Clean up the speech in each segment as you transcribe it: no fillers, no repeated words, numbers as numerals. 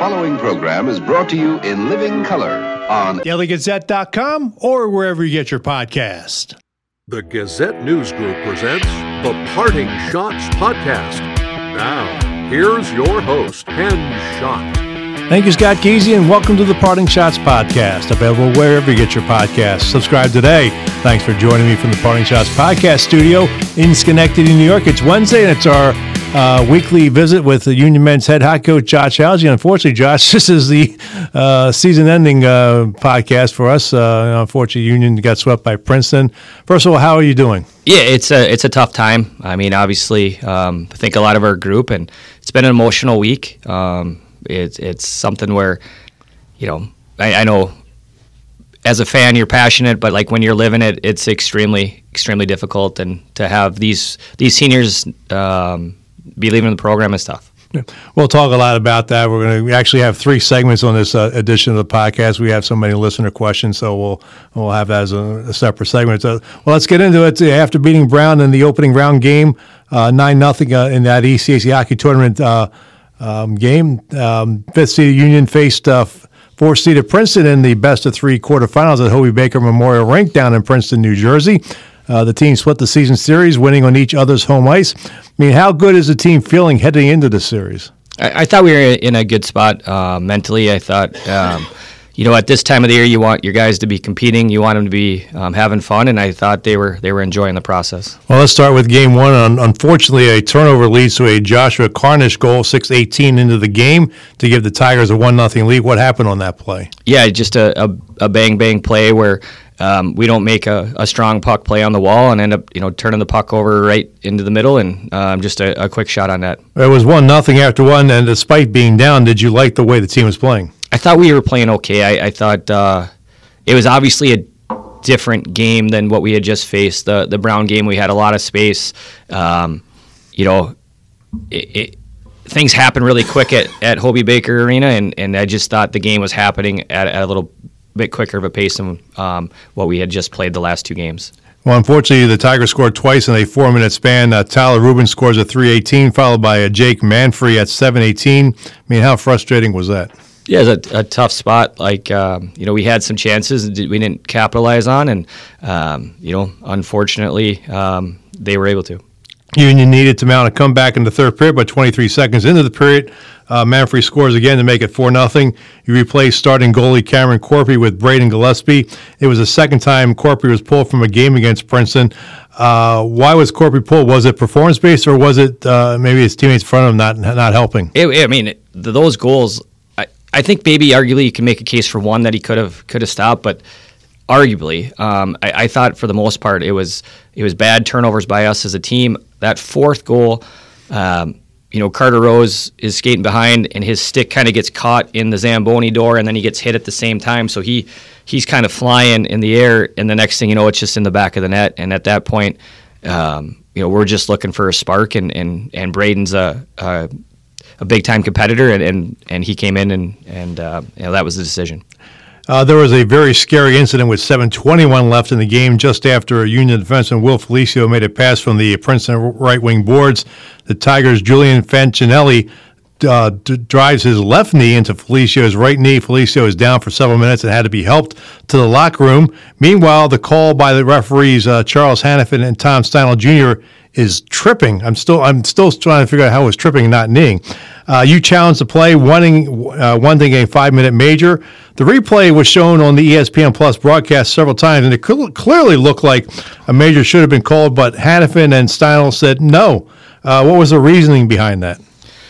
following program is brought to you in living color on DailyGazette.com or wherever you get your podcast. The Gazette News Group presents the Parting Shots Podcast. Now, here's your host, Ken Schott. Thank you, Scott Geezy, and welcome to the Parting Shots Podcast, available wherever you get your podcasts. Subscribe today. Thanks for joining me from the Parting Shots Podcast studio in Schenectady, New York. It's Wednesday, and it's our weekly visit with the Union men's head hockey coach, Josh Hauge. Unfortunately, Josh, this is the season-ending podcast for us. Unfortunately, Union got swept by Princeton. First of all, how are you doing? Yeah, it's a tough time. I mean, obviously, I think a lot of our group, and it's been an emotional week. It's something where, you know, I know as a fan you're passionate, but like when you're living it, it's extremely difficult, and to have these seniors be leaving the program is tough. Yeah. We'll talk a lot about that. We actually have 3 segments on this edition of the podcast. We have so many listener questions, so we'll have that as a separate segment. Well, let's get into it. After beating Brown in the opening round game, 9-0 in that ECAC hockey tournament game, 5th-seeded Union faced 4th-seeded Princeton in the best-of-3 quarterfinals at Hobey Baker Memorial Rink down in Princeton, New Jersey. The team split the season series, winning on each other's home ice. I mean, how good is the team feeling heading into the series? I thought we were in a good spot mentally. I thought, at this time of the year, you want your guys to be competing. You want them to be having fun, and I thought they were enjoying the process. Well, let's start with Game 1. Unfortunately, a turnover leads to a Joshua Carnish goal, 6:18 into the game, to give the Tigers a 1-0 lead. What happened on that play? Yeah, just a bang-bang play where we don't make a strong puck play on the wall and end up, turning the puck over right into the middle, and just a quick shot on net. It was 1-0 after one, and despite being down, did you like the way the team was playing? I thought we were playing okay. I thought it was obviously a different game than what we had just faced. The Brown game, we had a lot of space. Things happen really quick at Hobey Baker Arena, and I just thought the game was happening at a little bit quicker of a pace than what we had just played the last 2 games. Well, unfortunately, the Tigers scored twice in a 4-minute span. Tyler Rubin scores at 3:18, followed by Jake Manfrey at 7:18. I mean, how frustrating was that? Yeah, it's a tough spot. Like, we had some chances we didn't capitalize on, and, unfortunately, they were able to. Union needed to mount a comeback in the third period, but 23 seconds into the period, Manfrey scores again to make it 4-0. He replaced starting goalie Cameron Corpy with Braden Gillespie. It was the second time Corpy was pulled from a game against Princeton. Why was Corpy pulled? Was it performance-based, or was it maybe his teammates in front of him not helping? Those goals, I think maybe arguably you can make a case for one that he could have stopped, but arguably, I thought for the most part it was bad turnovers by us as a team. That 4th goal, Carter Rose is skating behind, and his stick kind of gets caught in the Zamboni door, and then he gets hit at the same time. So he's kind of flying in the air, and the next thing you know, it's just in the back of the net. And at that point, we're just looking for a spark, and Braden's a big time competitor, and he came in, and that was the decision. There was a very scary incident with 7:21 left in the game just after a Union defenseman, Will Felicio, made a pass from the Princeton right wing boards. The Tigers' Julian Fancinelli drives his left knee into Felicio's right knee. Felicio is down for several minutes and had to be helped to the locker room. Meanwhile, the call by the referees, Charles Hannafin and Tom Steinle Jr., is tripping. I'm still trying to figure out how it was tripping and not kneeing. You challenged the play, wanting a 5-minute major. The replay was shown on the ESPN Plus broadcast several times, and it clearly looked like a major should have been called, but Hannafin and Steinle said no. What was the reasoning behind that?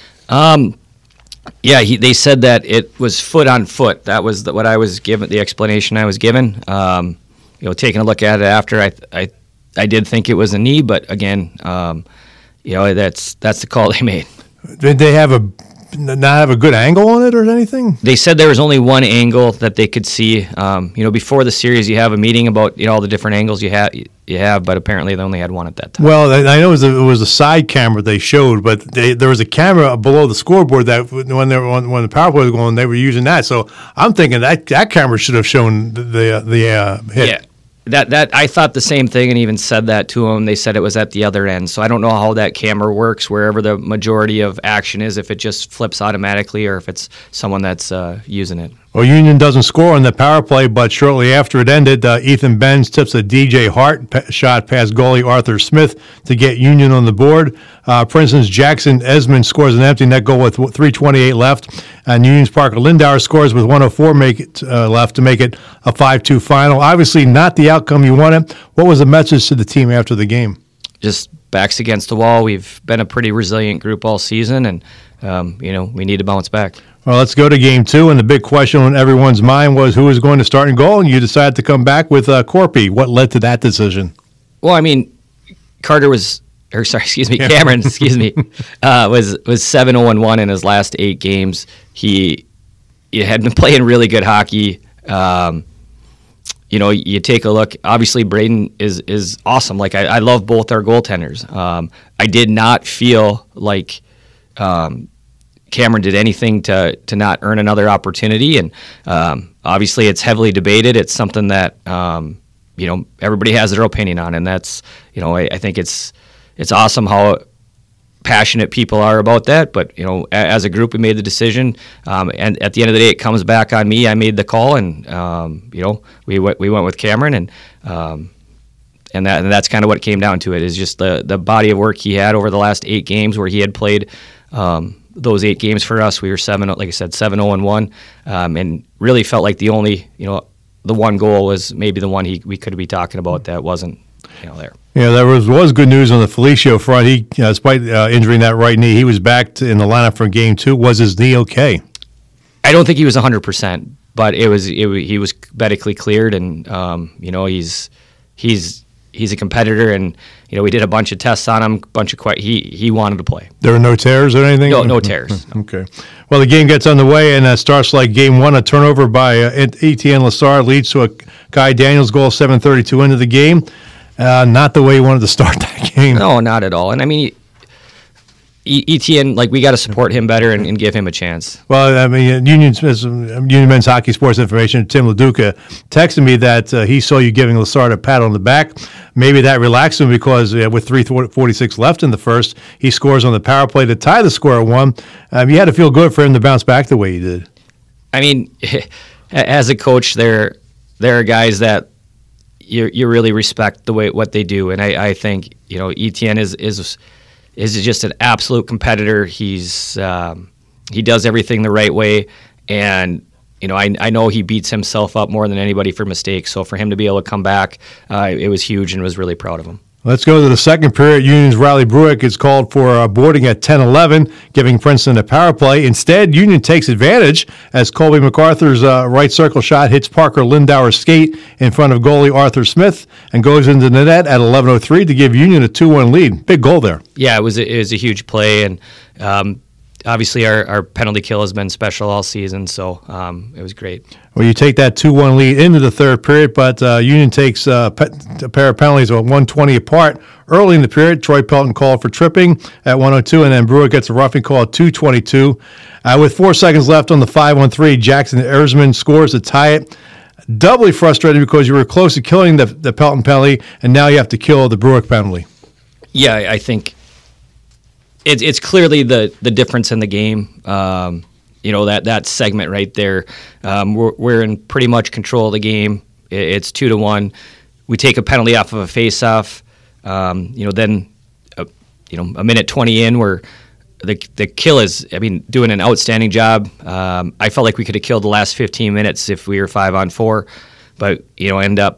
They said that it was foot on foot. That was what I was given, the explanation I was given. Taking a look at it after, I did think it was a knee, but again, that's the call they made. Did they not have a good angle on it or anything? They said there was only one angle that they could see. Before the series, you have a meeting about all the different angles you have, but apparently they only had one at that time. Well, I know it was a side camera they showed, but there was a camera below the scoreboard that when the power play was going, they were using that. So I'm thinking that camera should have shown the hit. Yeah. That I thought the same thing and even said that to them. They said it was at the other end. So I don't know how that camera works, wherever the majority of action is, if it just flips automatically or if it's someone that's using it. Well, Union doesn't score on the power play, but shortly after it ended, Ethan Benz tips a DJ Hart shot past goalie Arthur Smith to get Union on the board. Princeton's Jackson Esmond scores an empty net goal with 3:28 left, and Union's Parker Lindauer scores with 1:04 left to make it a 5-2 final. Obviously, not the outcome you wanted. What was the message to the team after the game? Just backs against the wall. We've been a pretty resilient group all season, and we need to bounce back. Well, let's go to Game 2, and the big question on everyone's mind was who was going to start in goal, and you decided to come back with Corpy. What led to that decision? Well, I mean, Cameron, was 7-0-1 in his last 8 games. He had been playing really good hockey. You take a look. Obviously, Braden is awesome. Like I love both our goaltenders. I did not feel like Cameron did anything to not earn another opportunity, and obviously it's heavily debated. It's something that everybody has their opinion on, and that's I think it's awesome how passionate people are about that. But as a group, we made the decision, and at the end of the day, it comes back on me. I made the call, and we went with Cameron, and that's kind of what it came down to. It is just the body of work he had over the last 8 games, where he had played. Those 8 games for us, we were 7-0-1, and really felt like the only, the one goal was maybe the one we could be talking about that wasn't, there. Yeah, there was good news on the Felicio front. He, despite injuring that right knee, he was back in the lineup for Game 2. Was his knee okay? I don't think he was 100%, but he was medically cleared, and he's a competitor, and we did a bunch of tests on him. He wanted to play. There were no tears or anything? No tears. No. Okay. Well, the game gets underway, and starts like Game 1. A turnover by Etienne Lessard leads to a Guy Daniels goal 7:32 into the game. Not the way you wanted to start that game. No, not at all. And I mean, Etienne, we got to support him better and give him a chance. Well, I mean, Union Men's Hockey Sports Information, Tim LaDuca, texted me that he saw you giving Lessard a pat on the back. Maybe that relaxed him because with 3:46 left in the first, he scores on the power play to tie the score at 1. You had to feel good for him to bounce back the way he did. I mean, as a coach, there are guys that you really respect what they do, and I think Etienne is just an absolute competitor. He does everything the right way, and I know he beats himself up more than anybody for mistakes. So for him to be able to come back, it was huge, and was really proud of him. Let's go to the second period. Union's Riley Bruick is called for boarding at 10:11, giving Princeton a power play. Instead, Union takes advantage as Colby MacArthur's right circle shot hits Parker Lindauer's skate in front of goalie Arthur Smith and goes into the net at 11:03 to give Union a 2-1 lead. Big goal there. Yeah, it was a huge play, and obviously our penalty kill has been special all season, so it was great. Well, you take that 2-1 lead into the third period, but Union takes a pair of penalties at 1:20 apart. Early in the period, Troy Pelton called for tripping at 1:02, and then Brewer gets a roughing call at 2:22. With 4 seconds left on the 5-on-3, Jackson Erzman scores to tie it. Doubly frustrated because you were close to killing the Pelton penalty, and now you have to kill the Brewer penalty. Yeah, I think it's clearly the difference in the game. That segment right there. We're in pretty much control of the game. It's 2-1. We take a penalty off of a face-off. Then a minute 20 in, where the kill is, doing an outstanding job. I felt like we could have killed the last 15 minutes if we were 5-on-4, but end up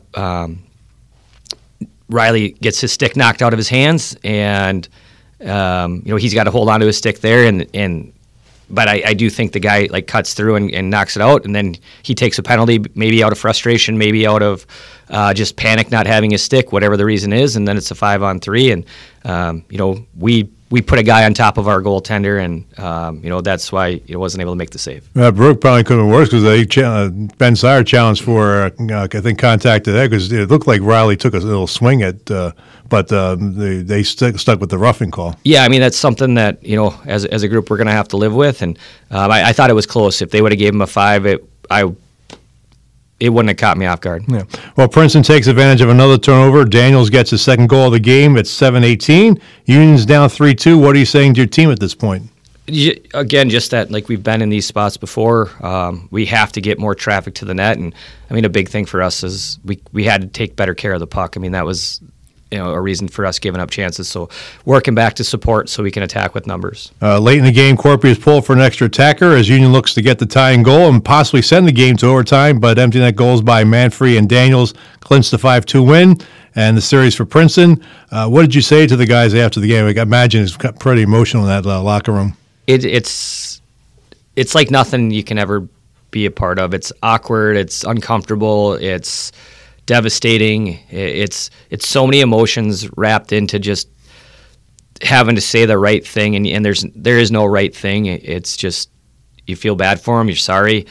Riley gets his stick knocked out of his hands, and he's got to hold on to his stick there, but I do think the guy cuts through and knocks it out, and then he takes a penalty, maybe out of frustration, maybe out of just panic, not having his stick, whatever the reason is, and then it's a 5-on-3, and we put a guy on top of our goaltender, and that's why he wasn't able to make the save. Brooke probably could have been worse because Ben Sire challenged for I think contact today because it looked like Riley took a little swing at, but they stuck with the roughing call. Yeah, that's something that as a group we're going to have to live with, and I thought it was close. If they would have gave him a 5, it it wouldn't have caught me off guard. Yeah. Well, Princeton takes advantage of another turnover. Daniels gets his second goal of the game at 7:18. Union's down 3-2. What are you saying to your team at this point? Again, just that, like, we've been in these spots before. We have to get more traffic to the net, and I mean, a big thing for us is we had to take better care of the puck. I mean, that was a reason for us giving up chances. So working back to support so we can attack with numbers. Late in the game, Corpy is pulled for an extra attacker as Union looks to get the tying goal and possibly send the game to overtime, but empty net goals by Manfrey and Daniels clinch the 5-2 win and the series for Princeton. What did you say to the guys after the game? I imagine it's pretty emotional in that locker room. It's like nothing you can ever be a part of. It's awkward. It's uncomfortable. It's devastating. It's so many emotions wrapped into just having to say the right thing, and there is no right thing. It's just you feel bad for them. You're sorry.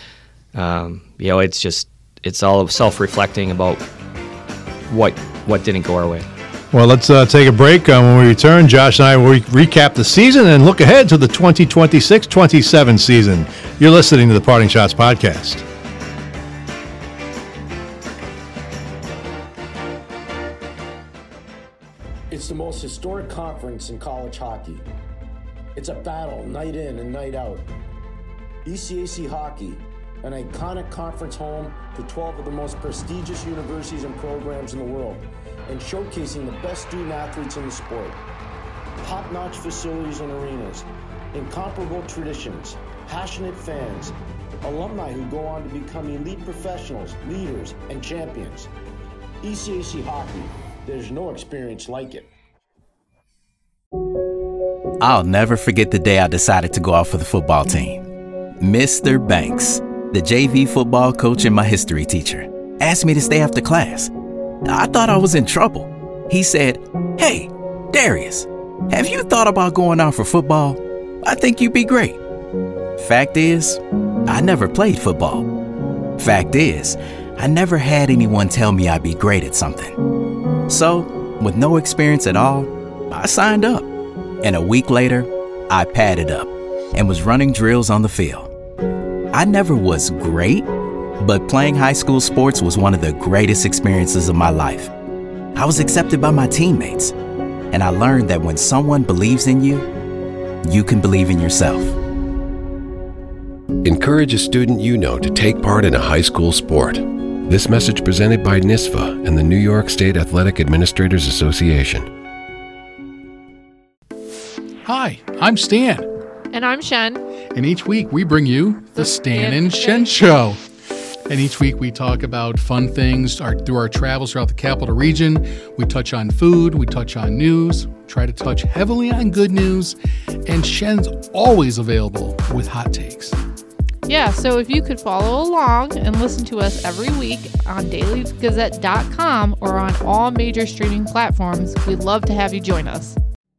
It's all self-reflecting about what didn't go our way. Well, let's take a break. When we return, Josh and I will recap the season and look ahead to the 2026-27 season. You're listening to the Parting Shots Podcast. It's the most historic conference in college hockey. It's a battle night in and night out. ECAC Hockey, an iconic conference home to 12 of the most prestigious universities and programs in the world, and showcasing the best student athletes in the sport. Top-notch facilities and arenas, incomparable traditions, passionate fans, alumni who go on to become elite professionals, leaders, and champions. ECAC Hockey, there's no experience like it. I'll never forget the day I decided to go out for the football team. Mr. Banks, the JV football coach and my history teacher, asked me to stay after class. I thought I was in trouble. He said, "Hey, Darius, have you thought about going out for football? I think you'd be great." Fact is, I never played football. Fact is, I never had anyone tell me I'd be great at something. So, with no experience at all, I signed up. And a week later, I padded up and was running drills on the field. I never was great, but playing high school sports was one of the greatest experiences of my life. I was accepted by my teammates, and I learned that when someone believes in you, you can believe in yourself. Encourage a student you know to take part in a high school sport. This message presented by NISFA and the New York State Athletic Administrators Association. Hi, I'm Stan. And I'm Shen. And each week we bring you the Stan and Shen Show. And each week we talk about fun things through our travels throughout the capital region. We touch on food, we touch on news, try to touch heavily on good news, and Shen's always available with hot takes. Yeah, so if you could follow along and listen to us every week on dailygazette.com or on all major streaming platforms, we'd love to have you join us.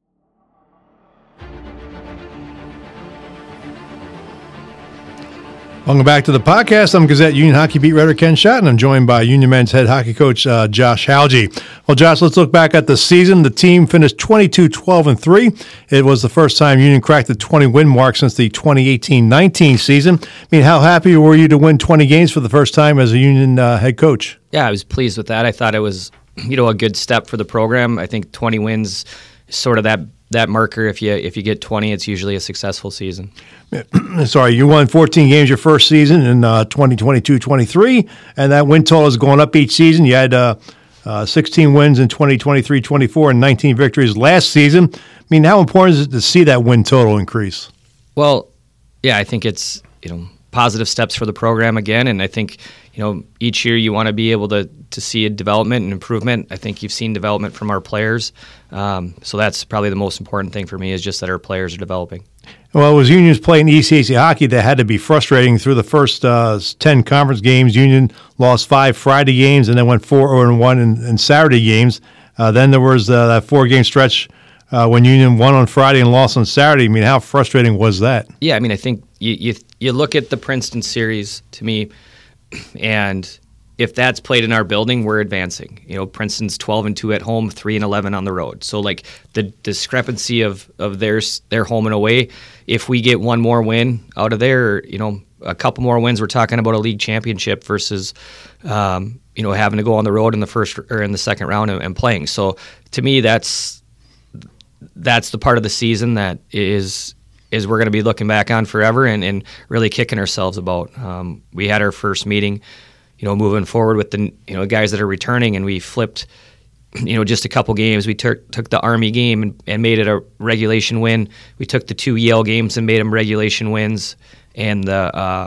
Welcome back to the podcast. I'm Gazette Union Hockey Beat writer Ken Schott, and I'm joined by Union men's head hockey coach Josh Halge. Well, Josh, let's look back at the season. The team finished 22-12-3. It was the first time Union cracked the 20-win mark since the 2018-19 season. I mean, how happy were you to win 20 games for the first time as a Union head coach? Yeah, I was pleased with that. I thought it was, a good step for the program. I think 20 wins is sort of that marker. If you get 20, it's usually a successful season. Sorry, you won 14 games your first season in 2022-23, and that win total is going up each season. You had 16 wins in 2023-24 and 19 victories last season. I mean, how important is it to see that win total increase? Well, yeah, I think it's positive steps for the program again, and I think each year you want to be able to see a development and improvement. I think you've seen development from our players, so that's probably the most important thing for me is just that our players are developing. Well, it was Union's playing ECAC hockey that had to be frustrating through the first 10 conference games. Union lost 5 Friday games and then went 4-1 in Saturday games. Then there was that 4-game stretch when Union won on Friday and lost on Saturday. I mean, how frustrating was that? Yeah, I mean, I think you look at the Princeton series to me, and if that's played in our building, we're advancing. Princeton's 12-2 at home, 3-11 on the road. So, like, the discrepancy of their home and away, if we get one more win out of there, a couple more wins, we're talking about a league championship versus, having to go on the road in the first or in the second round and playing. So to me, that's the part of the season that is we're going to be looking back on forever and really kicking ourselves about. We had our first meeting, moving forward with the guys that are returning, and we flipped, just a couple games. We took the Army game and made it a regulation win. We took the 2 Yale games and made them regulation wins, and the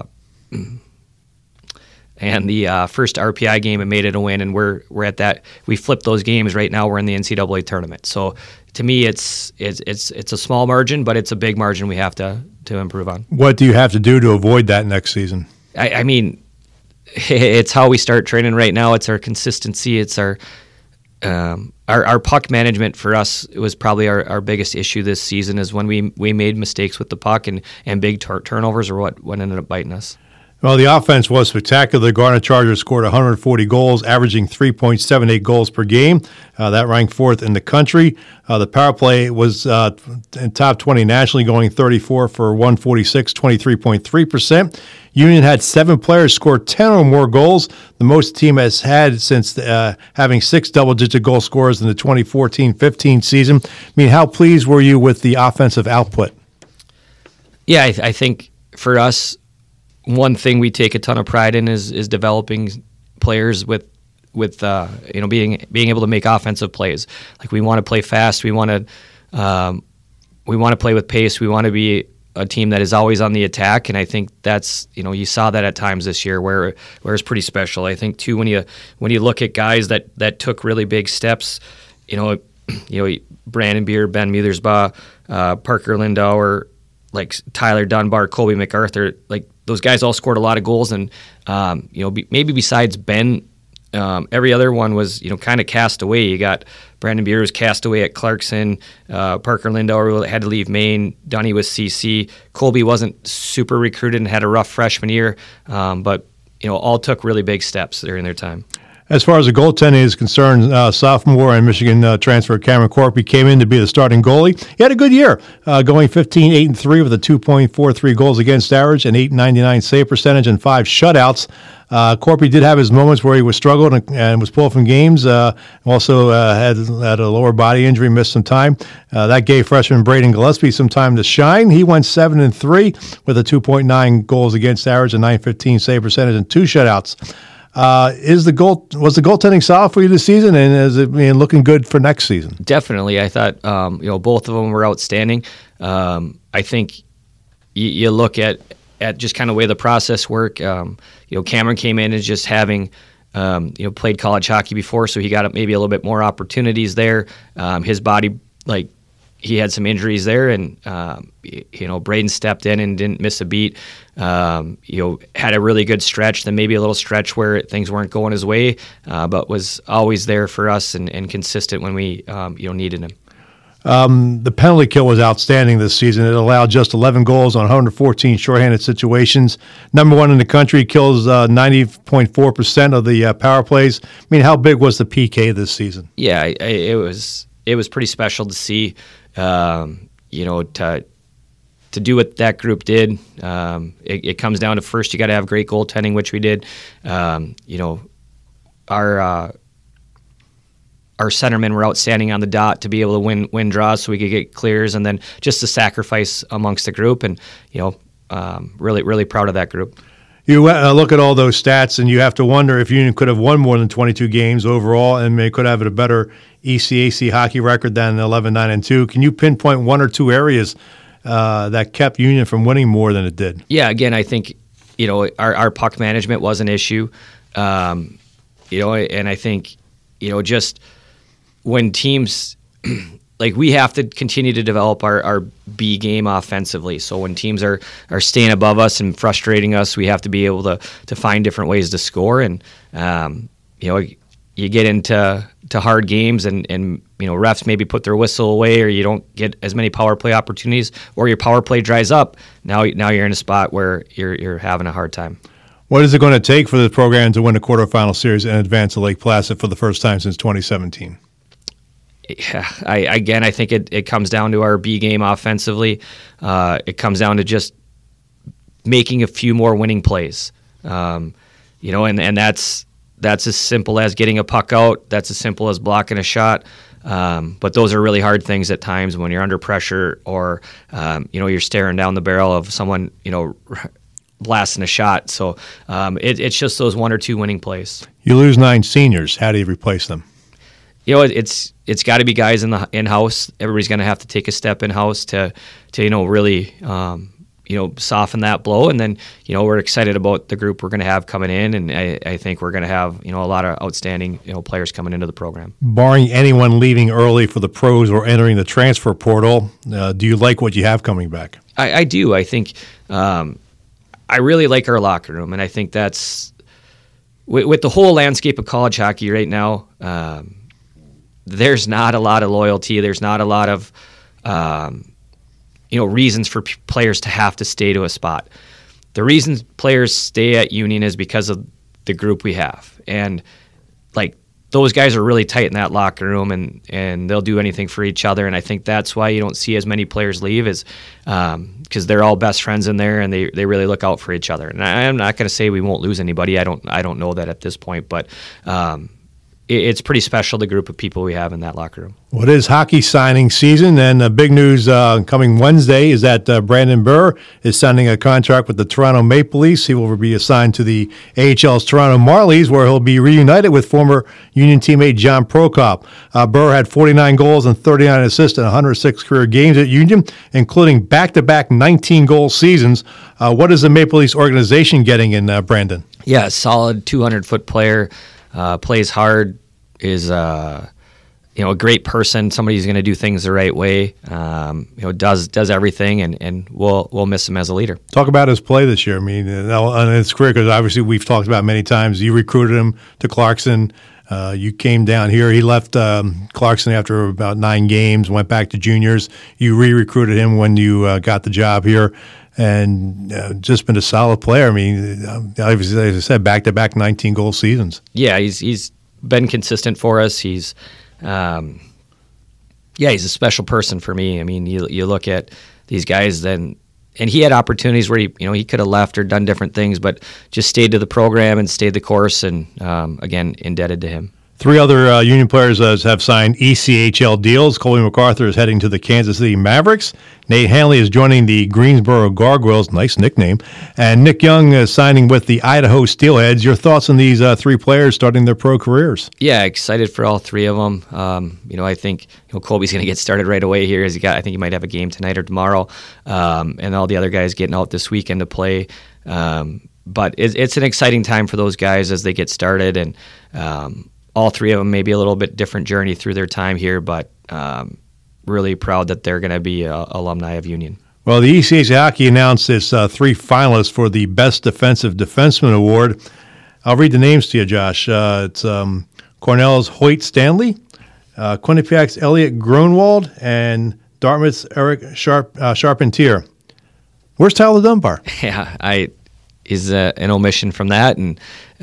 first RPI game and made it a win. And we're at that. We flipped those games. Right now we're in the NCAA tournament. So to me, it's a small margin, but it's a big margin we have to improve on. What do you have to do to avoid that next season? I mean, it's how we start training right now. It's our consistency. It's our puck management for us. It was probably our biggest issue this season is when we made mistakes with the puck and big turnovers are what ended up biting us. Well, the offense was spectacular. The Garnet Chargers scored 140 goals, averaging 3.78 goals per game. That ranked 4th in the country. The power play was in top 20 nationally, going 34 for 146, 23.3%. Union had 7 players score 10 or more goals, the most the team has had since having 6 double-digit goal scorers in the 2014-15 season. I mean, how pleased were you with the offensive output? Yeah, I think for us, one thing we take a ton of pride in is developing players with being able to make offensive plays. Like we want to play fast, we want to play with pace, we want to be a team that is always on the attack, and I think that's you saw that at times this year where it's pretty special. I think too when you look at guys that took really big steps, Brandon Beer, Ben Muthersbaugh, Parker Lindauer, like Tyler Dunbar, Colby MacArthur, like those guys all scored a lot of goals, and maybe besides Ben, every other one was kind of cast away. You got Brandon Beer was cast away at Clarkson, Parker Lindauer had to leave Maine, Dunny was CC, Colby wasn't super recruited and had a rough freshman year, but all took really big steps during their time. As far as the goaltending is concerned, sophomore and Michigan transfer Cameron Corpy came in to be the starting goalie. He had a good year, going 15-8-3 with a 2.43 goals against average, an .899 save percentage, and 5 shutouts. Corpy did have his moments where he was struggling and was pulled from games. Also had a lower body injury, missed some time. That gave freshman Braden Gillespie some time to shine. He went 7-3 with a 2.9 goals against average, a .915 save percentage, and 2 shutouts. Was the goaltending solid for you this season, and is it looking good for next season? Definitely. I thought both of them were outstanding. I think you look at just kind of way the process work. Cameron came in as just having played college hockey before, so he got maybe a little bit more opportunities there. His body, he had some injuries there, and Braden stepped in and didn't miss a beat. Had a really good stretch, then maybe a little stretch where things weren't going his way, but was always there for us and consistent when we needed him. The penalty kill was outstanding this season. It allowed just 11 goals on 114 shorthanded situations. Number 1 in the country, kills 90.4% of the power plays. I mean, how big was the PK this season? Yeah, it was pretty special to see. To do what that group did, it comes down to first you got to have great goaltending, which we did. Our centermen were outstanding on the dot to be able to win draws, so we could get clears, and then just the sacrifice amongst the group, and really proud of that group. You look at all those stats, and you have to wonder if Union could have won more than 22 games overall, and they could have a better ECAC hockey record than 11-9-2. Can you pinpoint 1 or 2 areas that kept Union from winning more than it did? Yeah, again, I think our puck management was an issue, and I think just when teams we have to continue to develop our B game offensively. So when teams are staying above us and frustrating us, we have to be able to find different ways to score. And you get into hard games, and refs maybe put their whistle away, or you don't get as many power play opportunities, or your power play dries up. Now you're in a spot where you're having a hard time. What is it going to take for this program to win the quarterfinal series and advance to Lake Placid for the first time since 2017? Yeah, I think it comes down to our B game offensively. It comes down to just making a few more winning plays. And that's as simple as getting a puck out. That's as simple as blocking a shot. But those are really hard things at times when you're under pressure or, you're staring down the barrel of someone, blasting a shot. So it's just those one or two winning plays. You lose 9 seniors. How do you replace them? It's got to be guys in-house. Everybody's going to have to take a step in-house to really soften that blow. And then we're excited about the group we're going to have coming in, and I think we're going to have a lot of outstanding players coming into the program. Barring anyone leaving early for the pros or entering the transfer portal, do you like what you have coming back? I do. I think I really like our locker room, and I think that's with the whole landscape of college hockey right now. There's not a lot of loyalty. There's not a lot of reasons for players to have to stay to a spot. The reasons players stay at Union is because of the group we have, and those guys are really tight in that locker room, and they'll do anything for each other. And I think that's why you don't see as many players leave, is because they're all best friends in there, and they really look out for each other. And I'm not going to say we won't lose anybody. I don't know that at this point, but it's pretty special, the group of people we have in that locker room. Well, it is hockey signing season, and big news coming Wednesday is that Brandon Burr is signing a contract with the Toronto Maple Leafs. He will be assigned to the AHL's Toronto Marlies, where he'll be reunited with former Union teammate John Prokop. Burr had 49 goals and 39 assists in 106 career games at Union, including back-to-back 19-goal seasons. What is the Maple Leafs organization getting in Brandon? Yeah, a solid 200-foot player. Plays hard, is a great person, somebody who's going to do things the right way. Does everything, and we'll miss him as a leader. Talk about his play this year. I mean, on his career, because obviously we've talked about many times. You recruited him to Clarkson. You came down here. He left Clarkson after about 9 games, went back to juniors. You re-recruited him when you got the job here. And just been a solid player. I mean, obviously, as I said, back-to-back 19-goal seasons. Yeah, he's been consistent for us. He's a special person for me. I mean, you look at these guys, and he had opportunities where he could have left or done different things, but just stayed to the program and stayed the course. And again, indebted to him. 3 other Union players have signed ECHL deals. Colby MacArthur is heading to the Kansas City Mavericks. Nate Hanley is joining the Greensboro Gargoyles, nice nickname. And Nick Young is signing with the Idaho Steelheads. Your thoughts on these 3 players starting their pro careers? Yeah, excited for all 3 of them. I think Colby's going to get started right away here. I think he might have a game tonight or tomorrow, and all the other guys getting out this weekend to play. But it's an exciting time for those guys as they get started, and all 3 of them maybe a little bit different journey through their time here, but really proud that they're going to be alumni of Union. Well, the ECHL Hockey announced its 3 finalists for the Best Defensive Defenseman Award. I'll read the names to you, Josh. It's Cornell's Hoyt Stanley, Quinnipiac's Elliot Grunwald, and Dartmouth's Eric Charpentier. Where's Tyler Dunbar? Yeah, is an omission from that, and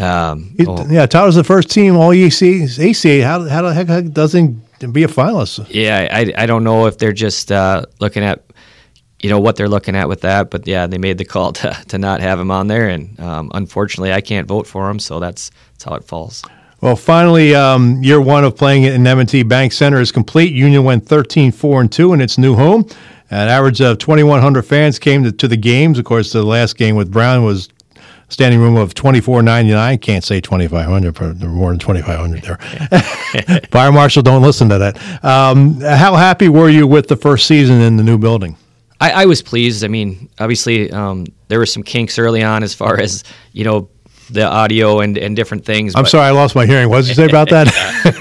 Tyler's the first team all ACA. How the heck doesn't be a finalist? Yeah, I don't know if they're just looking at what they're looking at with that, but yeah, they made the call to not have him on there, and unfortunately, I can't vote for him, so that's how it falls. Well, finally, year 1 of playing in M&T Bank Center is complete. Union went 13-4-2 in its new home. An average of 2,100 fans came to the games. Of course, the last game with Brown was standing room of 2,499. Can't say 2,500, but there were more than 2,500 there. Fire Marshal, don't listen to that. How happy were you with the first season in the new building? I was pleased. I mean, obviously, there were some kinks early on as far as, the audio and different things. I'm sorry, I lost my hearing. What did you say about that?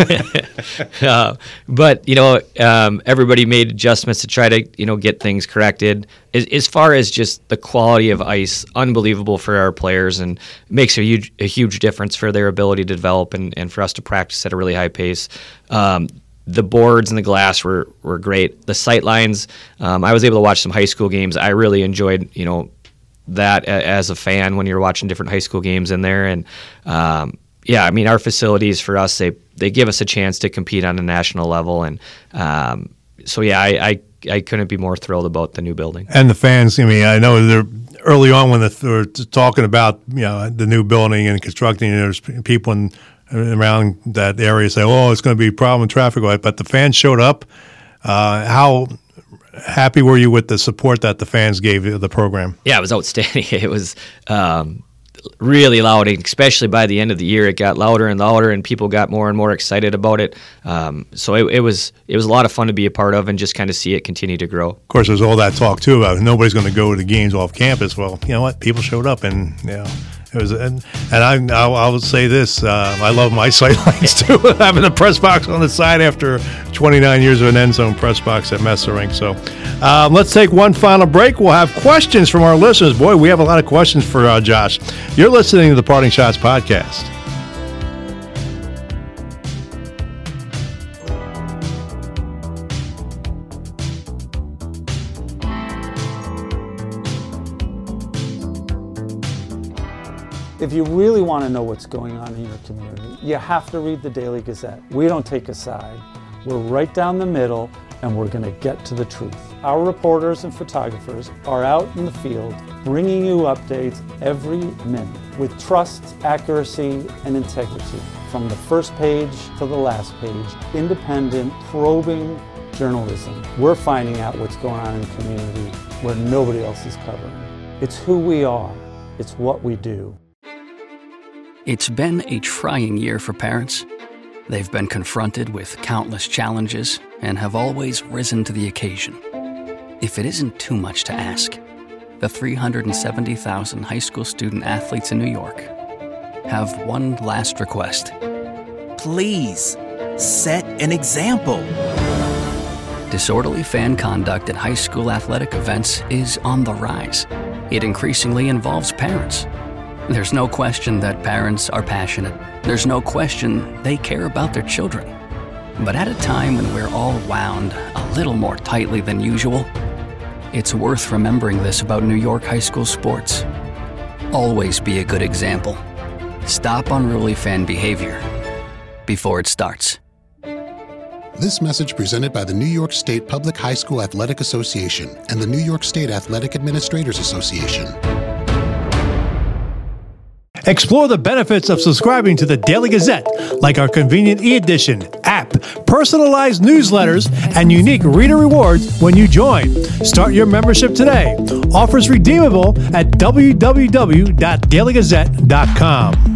But everybody made adjustments to try to get things corrected. As far as just the quality of ice, unbelievable for our players, and makes a huge difference for their ability to develop and for us to practice at a really high pace. The boards and the glass were great. The sight lines, I was able to watch some high school games. I really enjoyed that as a fan when you're watching different high school games in there. And our facilities for us, they give us a chance to compete on a national level. And I couldn't be more thrilled about the new building. And the fans, I know they're early on when they were talking about the new building and constructing, there's people around that area say, "Oh, it's going to be a problem with traffic," but the fans showed up. How happy were you with the support that the fans gave the program? Yeah, it was outstanding. It was really loud, especially by the end of the year. It got louder and louder, and people got more and more excited about it. So it was a lot of fun to be a part of and just kind of see it continue to grow. Of course, there's all that talk too about nobody's going to go to the games off campus. Well, you know what? People showed up, and it was, and I will say this: I love my sightlines too. Having a press box on the side after 29 years of an end zone press box at Messerink. So let's take one final break. We'll have questions from our listeners. Boy, we have a lot of questions for Josh. You're listening to the Parting Shots podcast. If you really want to know what's going on in your community, you have to read the Daily Gazette. We don't take a side. We're right down the middle, and we're going to get to the truth. Our reporters and photographers are out in the field bringing you updates every minute with trust, accuracy, and integrity. From the first page to the last page, independent, probing journalism. We're finding out what's going on in the community where nobody else is covering. It's who we are. It's what we do. It's been a trying year for parents. They've been confronted with countless challenges and have always risen to the occasion. If it isn't too much to ask, the 370,000 high school student athletes in New York have one last request. Please, set an example. Disorderly fan conduct at high school athletic events is on the rise. It increasingly involves parents. There's no question that parents are passionate. There's no question they care about their children. But at a time when we're all wound a little more tightly than usual, it's worth remembering this about New York high school sports. Always be a good example. Stop unruly fan behavior before it starts. This message presented by the New York State Public High School Athletic Association and the New York State Athletic Administrators Association. Explore the benefits of subscribing to the Daily Gazette, like our convenient e-edition, app, personalized newsletters, and unique reader rewards when you join. Start your membership today. Offers redeemable at www.dailygazette.com.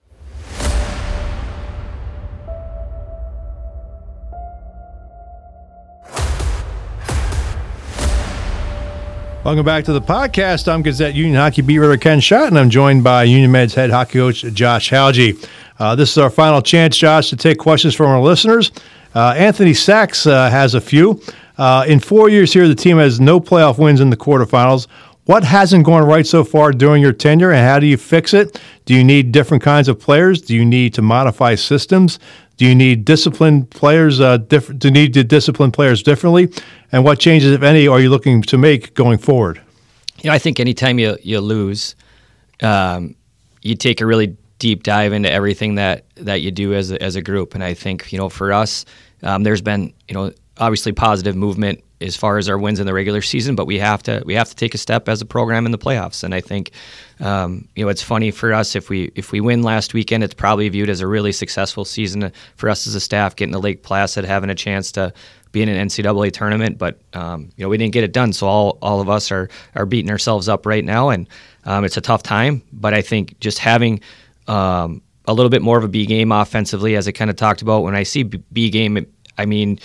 Welcome back to the podcast. I'm Gazette Union Hockey beat writer Ken Schott, and I'm joined by Union Med's head hockey coach Josh Halge. This is our final chance, Josh, to take questions from our listeners. Anthony Sachs has a few. In 4 years here, the team has no playoff wins in the quarterfinals. What hasn't gone right so far during your tenure, and how do you fix it? Do you need different kinds of players? Do you need to modify systems? Do you need disciplined players? Do you need to discipline players differently? And what changes, if any, are you looking to make going forward? I think anytime you lose, you take a really deep dive into everything that you do as a group. And I think for us, there's been obviously positive movement as far as our wins in the regular season, but we have to take a step as a program in the playoffs. And I think it's funny for us if we win last weekend, it's probably viewed as a really successful season for us as a staff, getting to Lake Placid, having a chance to be in an NCAA tournament, but we didn't get it done. So all of us are beating ourselves up right now, and it's a tough time. But I think just having a little bit more of a B game offensively, as I kind of talked about, when I see B game, I mean,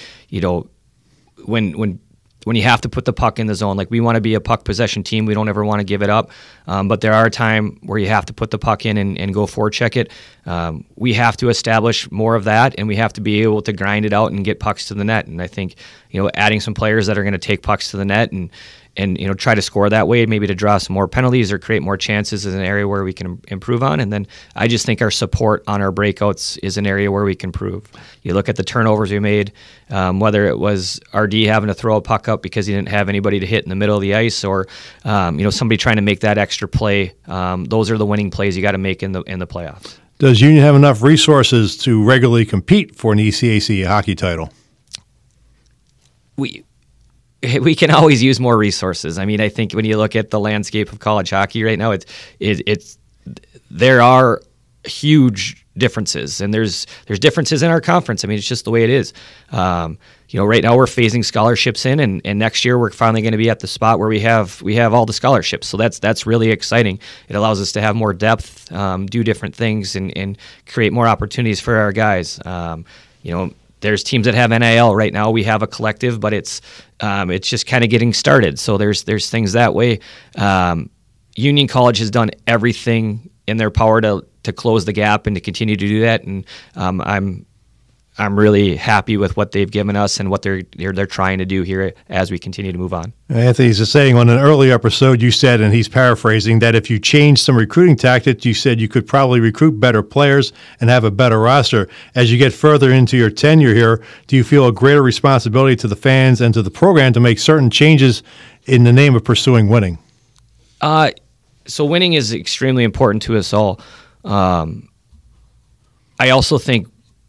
when you have to put the puck in the zone, like we want to be a puck possession team, we don't ever want to give it up. But there are times where you have to put the puck in and go forecheck it. We have to establish more of that, and we have to be able to grind it out and get pucks to the net. And I think adding some players that are going to take pucks to the net and try to score that way, maybe to draw some more penalties or create more chances, is an area where we can improve on. And then I just think our support on our breakouts is an area where we can improve. You look at the turnovers we made, whether it was RD having to throw a puck up because he didn't have anybody to hit in the middle of the ice, or somebody trying to make that extra play. Those are the winning plays you got to make in the playoffs. Does Union have enough resources to regularly compete for an ECAC hockey title? we can always use more resources. I mean, I think when you look at the landscape of college hockey right now, there are huge differences, and there's differences in our conference. I mean, it's just the way it is. Right now we're phasing scholarships in, and next year we're finally going to be at the spot where we have all the scholarships. So that's really exciting. It allows us to have more depth, do different things, and create more opportunities for our guys. There's teams that have NIL right now. We have a collective, but it's just kind of getting started. So there's things that way. Union College has done everything in their power to close the gap and to continue to do that. And I'm really happy with what they've given us and what they're trying to do here as we continue to move on. Anthony's just saying on an earlier episode, you said, and he's paraphrasing, that if you change some recruiting tactics, you said you could probably recruit better players and have a better roster. As you get further into your tenure here, do you feel a greater responsibility to the fans and to the program to make certain changes in the name of pursuing winning? So winning is extremely important to us all. I also think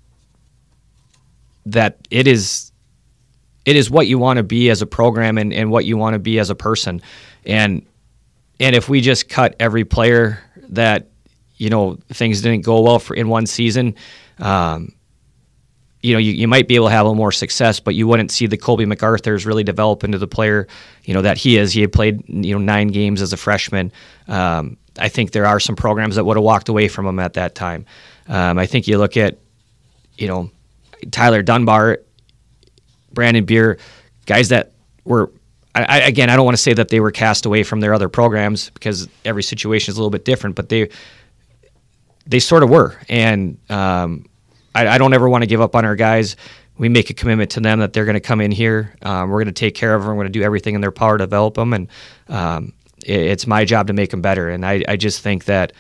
that it is what you want to be as a program and what you want to be as a person. And if we just cut every player that, things didn't go well in one season, you might be able to have a little more success, but you wouldn't see the Colby MacArthurs really develop into the player, that he is. He had played, 9 games as a freshman. I think there are some programs that would have walked away from him at that time. I think you look at, Tyler Dunbar, Brandon Beer, guys that were, I don't want to say that they were cast away from their other programs because every situation is a little bit different, but they sort of were. And I don't ever want to give up on our guys. We make a commitment to them that they're going to come in here. We're going to take care of them. We're going to do everything in their power to develop them. And it's my job to make them better. And I just think that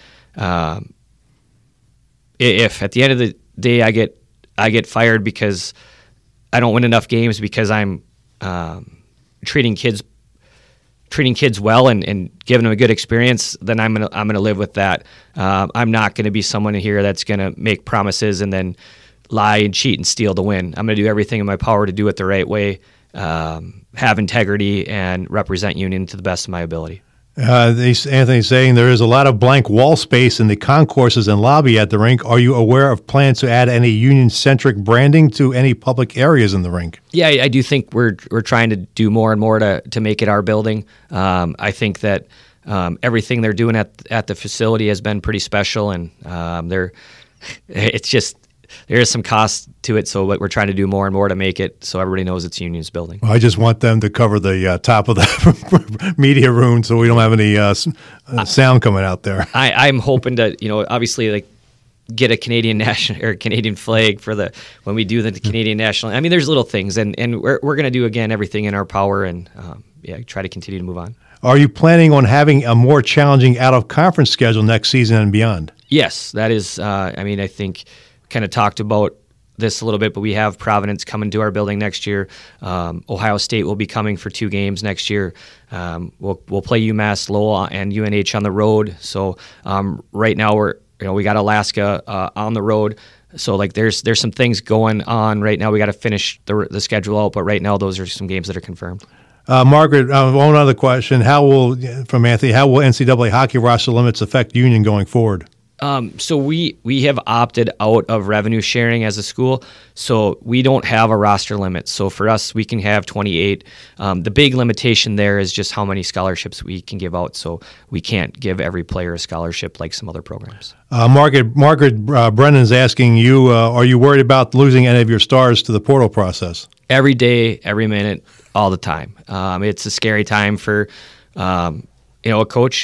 if at the end of the day I get fired because I don't win enough games because I'm treating kids well and giving them a good experience, then I'm gonna live with that. I'm not gonna be someone here that's gonna make promises and then lie and cheat and steal the win. I'm gonna do everything in my power to do it the right way, have integrity, and represent Union to the best of my ability. Anthony's saying there is a lot of blank wall space in the concourses and lobby at the rink. Are you aware of plans to add any Union-centric branding to any public areas in the rink? Yeah, I do think we're trying to do more and more to make it our building. I think that everything they're doing at the facility has been pretty special, and there is some cost to it, so we're trying to do more and more to make it so everybody knows it's Union's building. Well, I just want them to cover the top of the media room so we don't have any sound coming out there. I'm hoping to, obviously, get a Canadian national or Canadian flag for when we do the Canadian national. I mean, there's little things, and we're going to do again everything in our power, and try to continue to move on. Are you planning on having a more challenging out-of-conference schedule next season and beyond? Yes, that is. I think kind of talked about this a little bit, but we have Providence coming to our building next year. Ohio State will be coming for 2 games next year. We'll play UMass Lowell and UNH on the road. So right now we got Alaska on the road. So there's some things going on right now. We got to finish the schedule out, but right now those are some games that are confirmed. Margaret, one other question: from Anthony, how will NCAA hockey roster limits affect Union going forward? So we have opted out of revenue sharing as a school, so we don't have a roster limit. So for us, we can have 28. The big limitation there is just how many scholarships we can give out, so we can't give every player a scholarship like some other programs. Margaret Brennan's asking you, are you worried about losing any of your stars to the portal process? Every day, every minute, all the time. It's a scary time for a coach.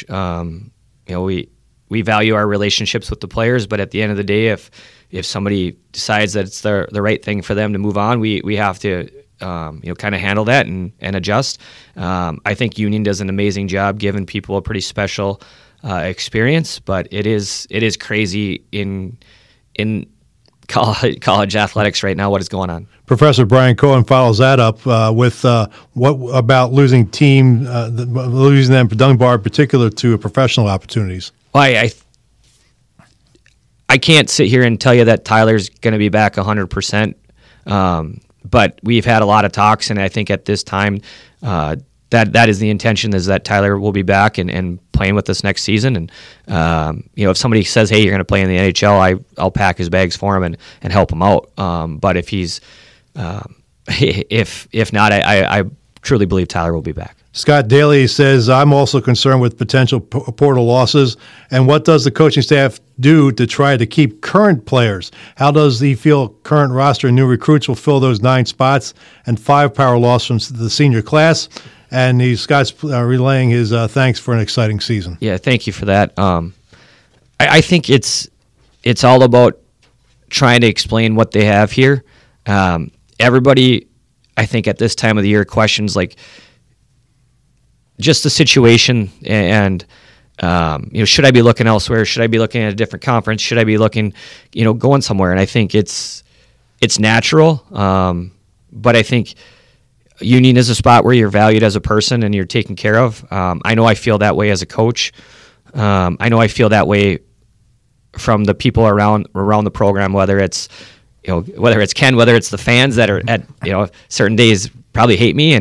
We value our relationships with the players, but at the end of the day, if somebody decides that it's the right thing for them to move on, we have to kind of handle that and adjust. I think Union does an amazing job giving people a pretty special experience, but it is crazy in college athletics right now what is going on. Professor Brian Cohen follows that up with what about losing them for Dunbar in particular to professional opportunities? Well, I can't sit here and tell you that Tyler's going to be back 100%. But we've had a lot of talks, and I think at this time, that is the intention, is that Tyler will be back and playing with us next season. And if somebody says, "Hey, you're going to play in the NHL," I'll pack his bags for him and help him out. But if he's if not, I truly believe Tyler will be back. Scott Daly says, I'm also concerned with potential portal losses. And what does the coaching staff do to try to keep current players? How does he feel current roster and new recruits will fill those 9 spots and 5 power loss from the senior class? And Scott's relaying his thanks for an exciting season. Yeah, thank you for that. I think it's all about trying to explain what they have here. Everybody, I think at this time of the year, questions like just the situation and should I be looking elsewhere? Should I be looking at a different conference? Should I be looking, going somewhere? And I think it's natural, but I think Union is a spot where you're valued as a person and you're taken care of. I know I feel that way as a coach. I know I feel that way from the people around the program, whether it's Ken, whether it's the fans that are at certain days probably hate me,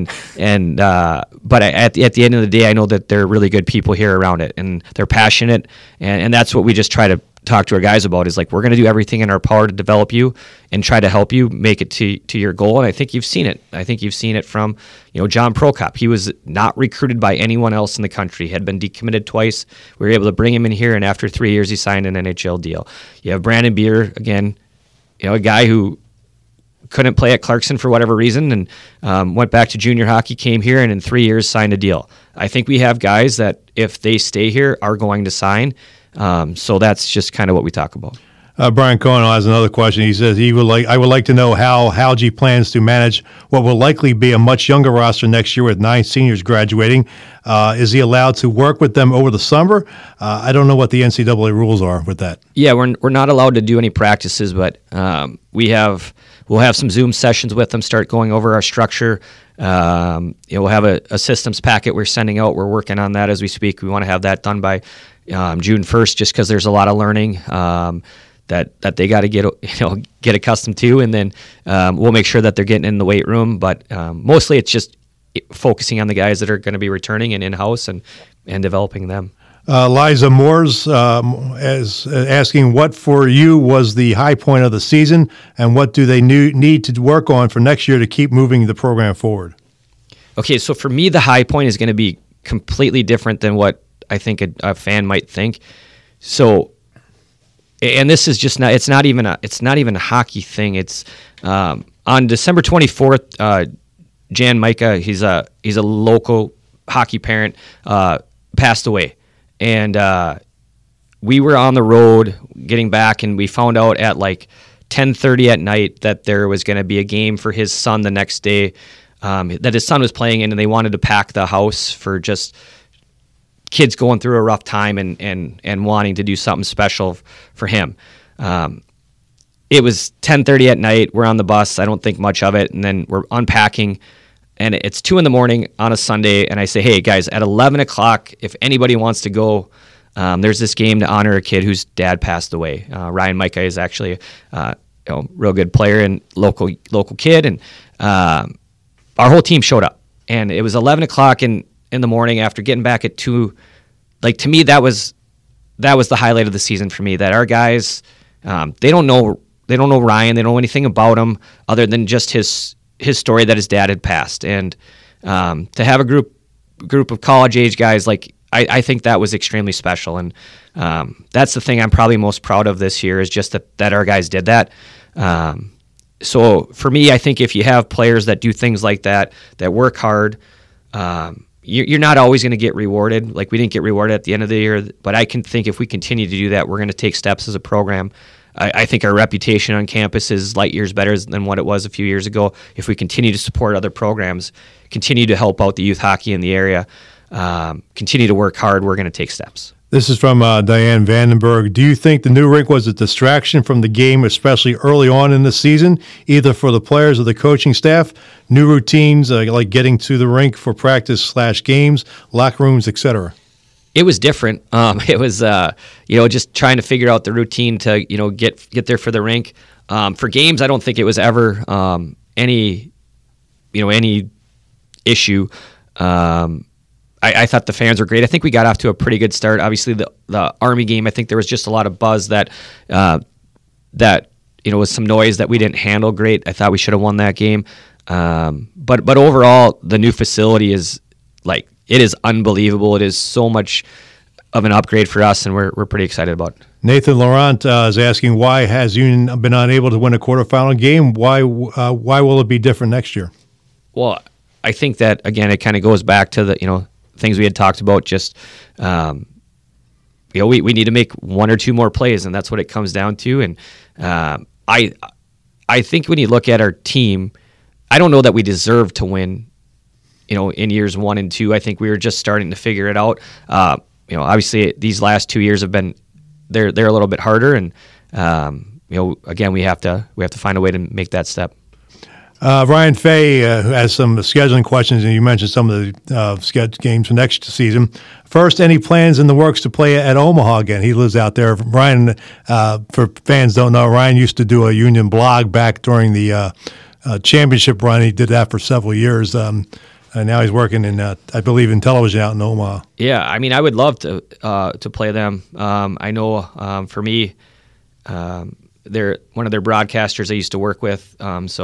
but at the end of the day, I know that they're really good people here around it, and they're passionate, and that's what we just try to talk to our guys about, is like, we're going to do everything in our power to develop you and try to help you make it to your goal. And I think you've seen it. I think you've seen it from John Prokop. He was not recruited by anyone else in the country, had been decommitted twice. We were able to bring him in here, and after 3 years, he signed an NHL deal. You have Brandon Beer, again, a guy who couldn't play at Clarkson for whatever reason and went back to junior hockey, came here, and in 3 years signed a deal. I think we have guys that, if they stay here, are going to sign. So that's just kind of what we talk about. Brian Cohen has another question. He says I would like to know how Halgie plans to manage what will likely be a much younger roster next year with 9 seniors graduating. Is he allowed to work with them over the summer? I don't know what the NCAA rules are with that. Yeah, we're not allowed to do any practices, but we'll have some Zoom sessions with them, start going over our structure. We'll have a systems packet we're sending out. We're working on that as we speak. We want to have that done by June 1st, just because there's a lot of learning that they got to get accustomed to, and then we'll make sure that they're getting in the weight room. But mostly it's just focusing on the guys that are going to be returning and in-house and developing them. Liza Moores is asking, what for you was the high point of the season, and what do they need to work on for next year to keep moving the program forward? Okay, so for me, the high point is going to be completely different than what I think a fan might think. So, and this is just not, it's not even a hockey thing. It's on December 24th, Jan Micah, he's a local hockey parent, passed away. And we were on the road getting back, and we found out at like 10:30 at night that there was going to be a game for his son the next day, that his son was playing in, and they wanted to pack the house for just kids going through a rough time and wanting to do something special for him. It was 10:30 at night. We're on the bus. I don't think much of it. And then we're unpacking, and it's 2 a.m. on a Sunday. And I say, hey guys, at 11 o'clock, if anybody wants to go, there's this game to honor a kid whose dad passed away. Ryan Micah is actually a real good player and local kid. And our whole team showed up, and it was 11 o'clock in the morning after getting back at 2. Like, to me, that was the highlight of the season for me, that our guys, they don't know Ryan, they don't know anything about him other than just his story that his dad had passed. And to have a group of college age guys, like, I think that was extremely special. And that's the thing I'm probably most proud of this year, is just that our guys did that. So for me, I think if you have players that do things like that work hard, you're not always going to get rewarded. Like, we didn't get rewarded at the end of the year, but I can think if we continue to do that, we're going to take steps as a program. I think our reputation on campus is light years better than what it was a few years ago. If we continue to support other programs, continue to help out the youth hockey in the area, continue to work hard, we're going to take steps. This is from Diane Vandenberg. Do you think the new rink was a distraction from the game, especially early on in the season, either for the players or the coaching staff? New routines, like getting to the rink for practice/games, locker rooms, etc. It was different. It was just trying to figure out the routine to get there for the rink. For games, I don't think it was ever any issue. I thought the fans were great. I think we got off to a pretty good start. Obviously, the Army game, I think there was just a lot of buzz that was some noise that we didn't handle great. I thought we should have won that game. But overall, the new facility is it is unbelievable. It is so much of an upgrade for us, and we're pretty excited about it. Nathan Laurent is asking, why has Union been unable to win a quarterfinal game? Why will it be different next year? Well, I think that, again, it kind of goes back to the things we had talked about. Just we need to make one or two more plays, and that's what it comes down to. And I think when you look at our team, I don't know that we deserve to win. In years 1 and 2, I think we were just starting to figure it out. Obviously these last 2 years have been they're a little bit harder, and again we have to find a way to make that step. Ryan Fay has some scheduling questions, and you mentioned some of the scheduled games for next season. First, any plans in the works to play at Omaha again? He lives out there. Ryan, for fans don't know, Ryan used to do a Union blog back during the championship run. He did that for several years. And now he's working in, I believe, in television out in Omaha. Yeah, I mean, I would love to play them. I know for me, they're one of their broadcasters I used to work with.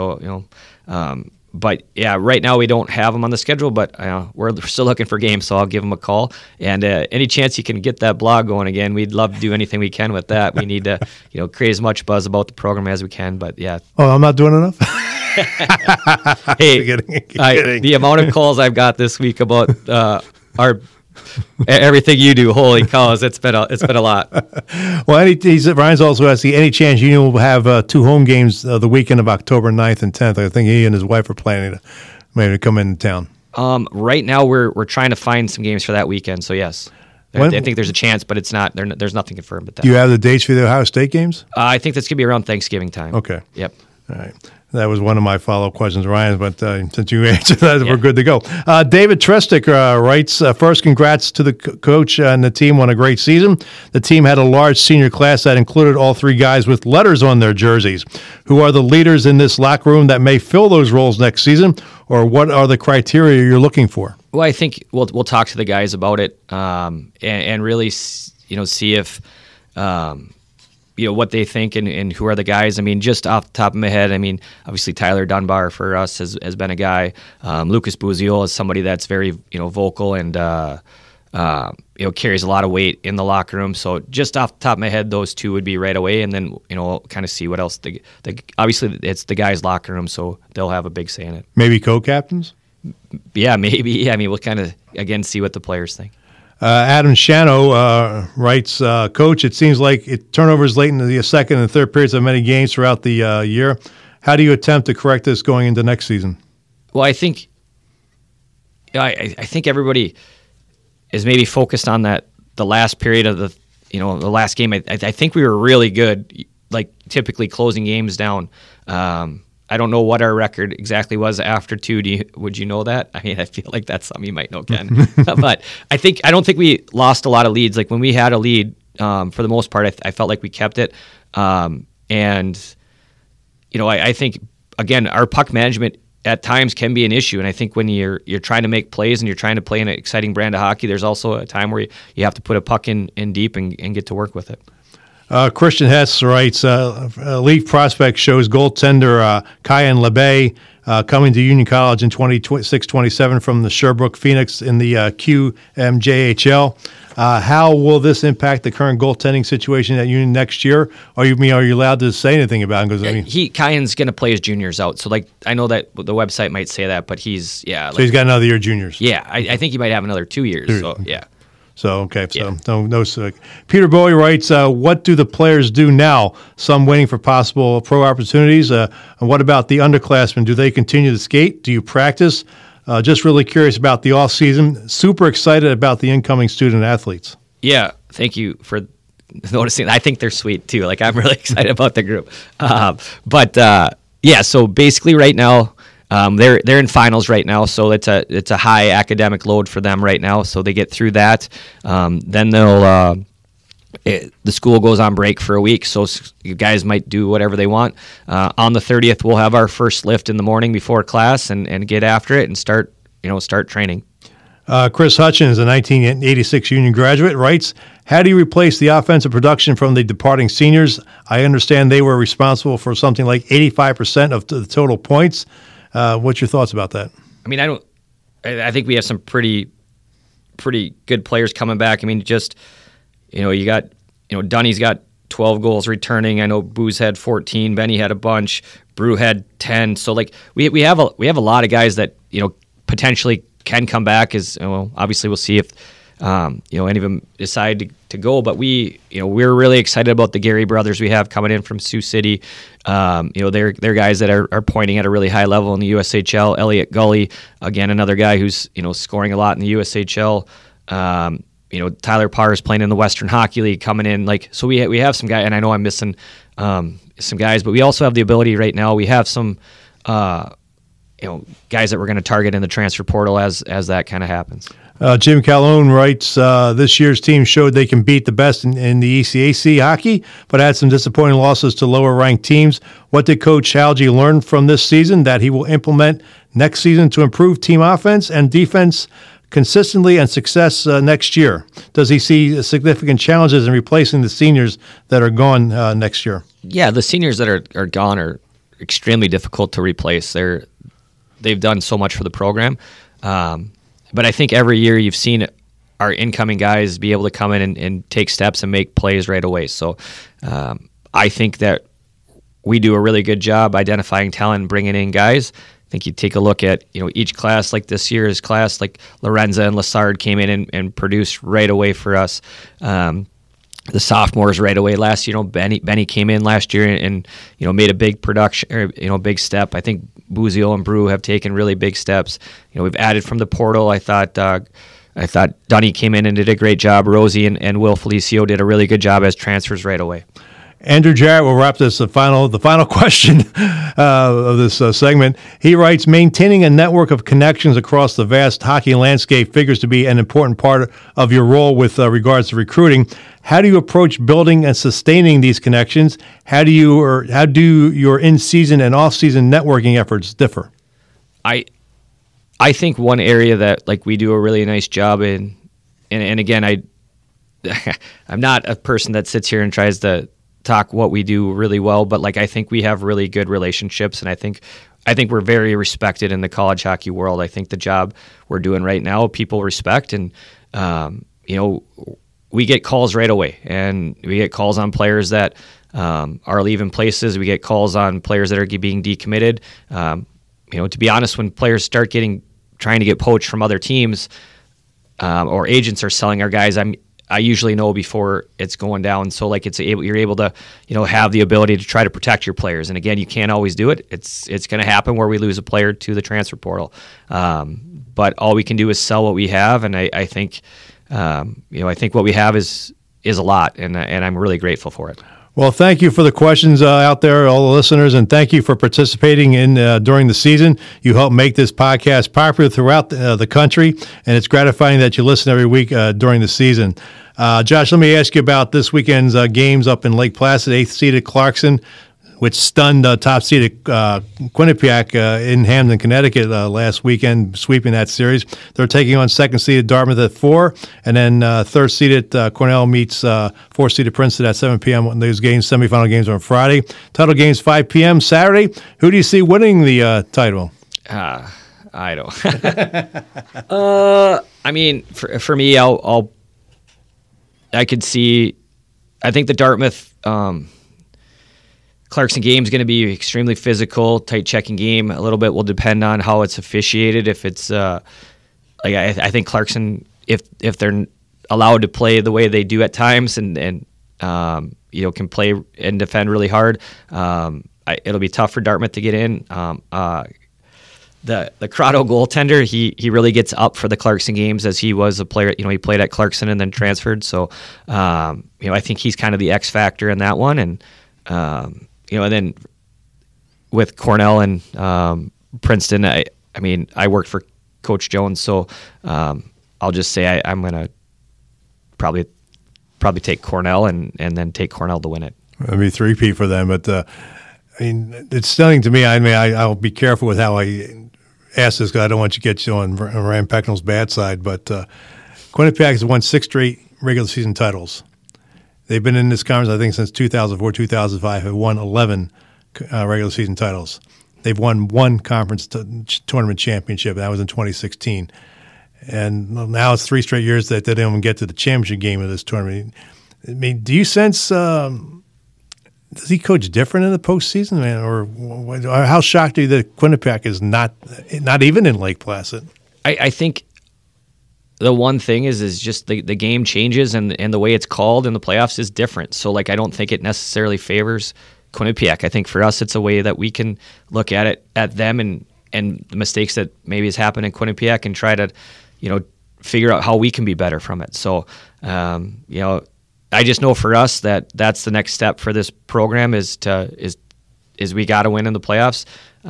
But yeah, right now we don't have them on the schedule, but we're still looking for games, so I'll give them a call. And any chance you can get that blog going again, we'd love to do anything we can with that. We need to, create as much buzz about the program as we can. But yeah. Oh, I'm not doing enough. Hey, the amount of calls I've got this week about everything you do, holy cows, it's been a lot. Well, Ryan's also asking, any chance Union will have 2 home games the weekend of October 9th and 10th? I think he and his wife are planning to maybe come into town. Right now we're trying to find some games for that weekend, so yes. I think there's a chance, but it's not. There's nothing confirmed at that. Do you have the dates for the Ohio State games? I think that's going to be around Thanksgiving time. Okay. Yep. All right. That was one of my follow-up questions, Ryan, but since you answered that, we're good to go. David Trestic writes, first, congrats to the coach and the team on a great season. The team had a large senior class that included all 3 guys with letters on their jerseys. Who are the leaders in this locker room that may fill those roles next season, or what are the criteria you're looking for? Well, I think we'll talk to the guys about it and really see if what they think and who are the guys. I mean, just off the top of my head, I mean, obviously Tyler Dunbar for us has been a guy. Lucas Buzio is somebody that's very vocal and carries a lot of weight in the locker room. So just off the top of my head, those 2 would be right away, and then kind of see what else. Obviously it's the guys' locker room, so they'll have a big say in it. Maybe co-captains. Yeah, maybe. Yeah, I mean, we'll kind of again see what the players think. Adam Shano writes, Coach, it seems like turnovers late in the second and third periods of many games throughout the year. How do you attempt to correct this going into next season? Well, I think I think everybody is maybe focused on the last period of the last game. I think we were really good, like typically closing games down. I don't know what our record exactly was after 2. Would you know that? I mean, I feel like that's something you might know, Ken. But I don't think we lost a lot of leads. Like when we had a lead, for the most part, I felt like we kept it. I think again our puck management at times can be an issue. And I think when you're trying to make plays and you're trying to play an exciting brand of hockey, there's also a time where you have to put a puck in deep and get to work with it. Christian Hess writes, Leaf Prospect shows goaltender Kyan LeBay coming to Union College in 26-27 from the Sherbrooke Phoenix in the QMJHL. How will this impact the current goaltending situation at Union next year? Are you allowed to say anything about it? Because Kyan's going to play his juniors out. So I know that the website might say that, but he's so he's got another year juniors. Yeah, I think he might have another 2 years. So yeah. So, okay, so no. Peter Bowie writes, what do the players do now? Some waiting for possible pro opportunities. And what about the underclassmen? Do they continue to skate? Do you practice? Just really curious about the off season. Super excited about the incoming student athletes. Yeah, thank you for noticing. I think they're sweet too. Like I'm really excited about the group. So basically right now, they're in finals right now, so it's a high academic load for them right now. So they get through that, then they'll the school goes on break for a week, so you guys might do whatever they want. On the 30th, we'll have our first lift in the morning before class and get after it and start training. Chris Hutchins, a 1986 Union graduate, writes, how do you replace the offensive production from the departing seniors? I understand they were responsible for something like 85% of the total points. What's your thoughts about that? I mean, I think we have some pretty good players coming back. I mean, just, you got, Dunny's got 12 goals returning. I know Booze had 14. Benny had a bunch. Brew had 10. So, like, we have a lot of guys that, potentially can come back. Obviously we'll see if any of them decide to go, but we're really excited about the Gary brothers we have coming in from Sioux City. They're guys that are pointing at a really high level in the USHL. Elliot Gully, again, another guy who's scoring a lot in the USHL. Tyler Parr is playing in the Western Hockey League coming in. So we have some guys, and I know I'm missing some guys, but we also have the ability right now. We have some guys that we're going to target in the transfer portal as that kind of happens. Jim Calhoun writes, this year's team showed they can beat the best in the ECAC hockey, but had some disappointing losses to lower-ranked teams. What did Coach Halgie learn from this season that he will implement next season to improve team offense and defense consistently and success next year? Does he see significant challenges in replacing the seniors that are gone next year? Yeah, the seniors that are gone are extremely difficult to replace. They've done so much for the program. But I think every year you've seen our incoming guys be able to come in and take steps and make plays right away. So I think that we do a really good job identifying talent and bringing in guys. I think you take a look at each class, like this year's class, like Lorenza and Lassard came in and produced right away for us. The sophomores right away last year, Benny came in last year and made a big production, big step. I think Buzio and Brew have taken really big steps. We've added from the portal. I thought Dunny came in and did a great job. Rosie and Will Felicio did a really good job as transfers right away. Andrew Jarrett will wrap this the final question of this segment. He writes, maintaining a network of connections across the vast hockey landscape figures to be an important part of your role with regards to recruiting. How do you approach building and sustaining these connections? How do your in-season and off-season networking efforts differ? I think one area that we do a really nice job in, and again, I'm not a person that sits here and tries to talk what we do really well, but I think we have really good relationships, and I think we're very respected in the college hockey world. I think the job we're doing right now, people respect, and we get calls right away, and we get calls on players that are leaving places. We get calls on players that are being decommitted. To be honest, when players start trying to get poached from other teams, or agents are selling our guys, I usually know before it's going down. So you're able to, have the ability to try to protect your players. And again, you can't always do it. It's going to happen where we lose a player to the transfer portal. But all we can do is sell what we have. And I think, I think what we have is a lot, and I'm really grateful for it. Well, thank you for the questions out there, all the listeners, and thank you for participating in during the season. You help make this podcast popular throughout the country, and it's gratifying that you listen every week during the season. Josh, let me ask you about this weekend's games up in Lake Placid. 8th-seeded Clarkson, which stunned top-seeded Quinnipiac in Hamden, Connecticut last weekend, sweeping that series. They're taking on second-seeded Dartmouth at 4, and then third-seeded Cornell meets fourth-seeded Princeton at 7 p.m. Those games, semifinal games, are on Friday. Title games 5 p.m. Saturday. Who do you see winning the title? I don't. I mean, for me, I could see. I think the Dartmouth Clarkson game is going to be extremely physical, tight checking game. A little bit will depend on how it's officiated. If it's I think Clarkson, if they're allowed to play the way they do at times, and can play and defend really hard, it'll be tough for Dartmouth to get in. The Crotto goaltender, he really gets up for the Clarkson games, as he was a player. He played at Clarkson and then transferred. So, I think he's kind of the X factor in that one. And and then with Cornell and Princeton, I worked for Coach Jones, so I'll just say I'm going to probably probably take Cornell and then take Cornell to win it. That'd be 3-peat for them, but I mean, it's stunning to me. I mean, I'll be careful with how I ask this because I don't want you to get you on Rand Pecknold's bad side, but Quinnipiac has won 6 straight regular season titles. They've been in this conference, I think, since 2004, 2005, have won 11 regular season titles. They've won 1 conference tournament championship, and that was in 2016. And now it's 3 straight years that they didn't even get to the championship game of this tournament. I mean, do you sense does he coach different in the postseason, man, or how shocked are you that Quinnipiac is not even in Lake Placid? I think the one thing is just the game changes and the way it's called in the playoffs is different. So like I don't think it necessarily favors Quinnipiac. I think for us it's a way that we can look at it at them and the mistakes that maybe has happened in Quinnipiac and try to figure out how we can be better from it. So I just know for us that's the next step for this program is we got to win in the playoffs.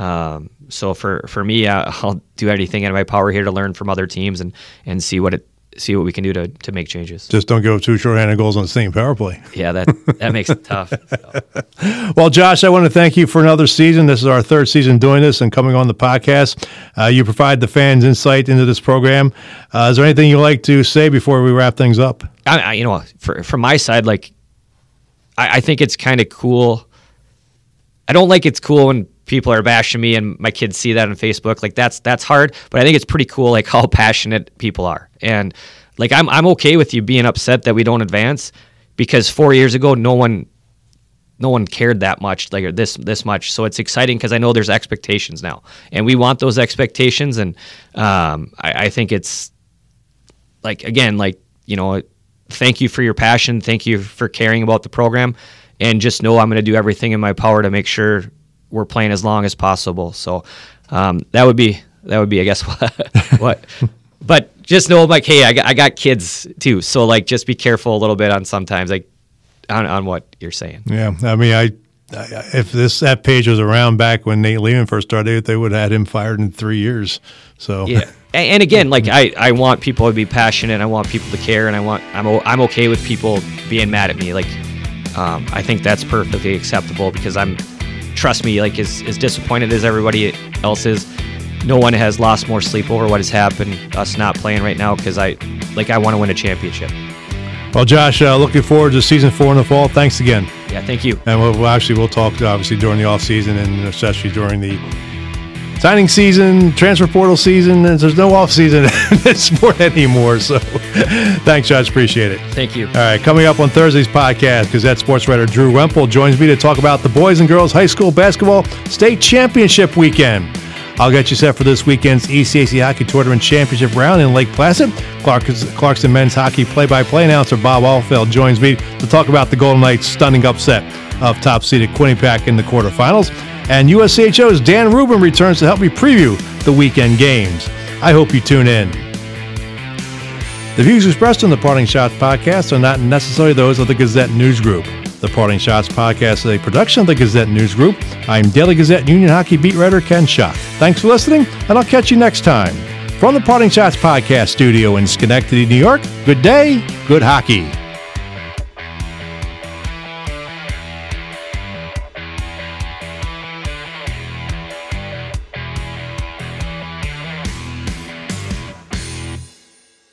So for me, I'll do anything in my power here to learn from other teams and see what we can do to make changes. Just don't give up 2 shorthanded goals on the same power play. Yeah, that makes it tough. So. Well, Josh, I want to thank you for another season. This is our 3rd season doing this and coming on the podcast. You provide the fans insight into this program. Is there anything you'd like to say before we wrap things up? From my side, like I think it's kind of cool. I don't like it's cool when people are bashing me and my kids see that on Facebook. Like that's hard, but I think it's pretty cool like how passionate people are. And like I'm okay with you being upset that we don't advance because 4 years ago no one cared that much, like this much. So it's exciting because I know there's expectations now, and we want those expectations. And I think it's like again, thank you for your passion, thank you for caring about the program, and just know I'm going to do everything in my power to make sure we're playing as long as possible. So that would be I guess what. But just know like, hey, I got kids too, so like just be careful a little bit on sometimes like on what you're saying. Yeah, I mean, if that page was around back when Nate Lehman first started, they would have had him fired in 3 years. So yeah, and again, like I want people to be passionate, I want people to care, and I'm okay with people being mad at me. Like I think that's perfectly acceptable because trust me, like as disappointed as everybody else is, no one has lost more sleep over what has happened, us not playing right now, because I want to win a championship. Well, Josh, looking forward to season 4 in the fall. Thanks again. Yeah, thank you. And we'll talk obviously during the off season and especially during the signing season, transfer portal season. There's no off season in this sport anymore. So thanks, Josh. Appreciate it. Thank you. All right, coming up on Thursday's podcast, Gazette sports writer Drew Wemple joins me to talk about the boys and girls high school basketball state championship weekend. I'll get you set for this weekend's ECAC Hockey Tournament Championship round in Lake Placid. Clarkson men's hockey play-by-play announcer Bob Alfeld joins me to talk about the Golden Knights' stunning upset of top-seeded Quinnipiac in the quarterfinals. And USCHO's Dan Rubin returns to help me preview the weekend games. I hope you tune in. The views expressed on the Parting Shots podcast are not necessarily those of the Gazette News Group. The Parting Shots podcast is a production of the Gazette News Group. I'm Daily Gazette Union Hockey beat writer Ken Schock. Thanks for listening, and I'll catch you next time. From the Parting Shots podcast studio in Schenectady, New York, good day, good hockey.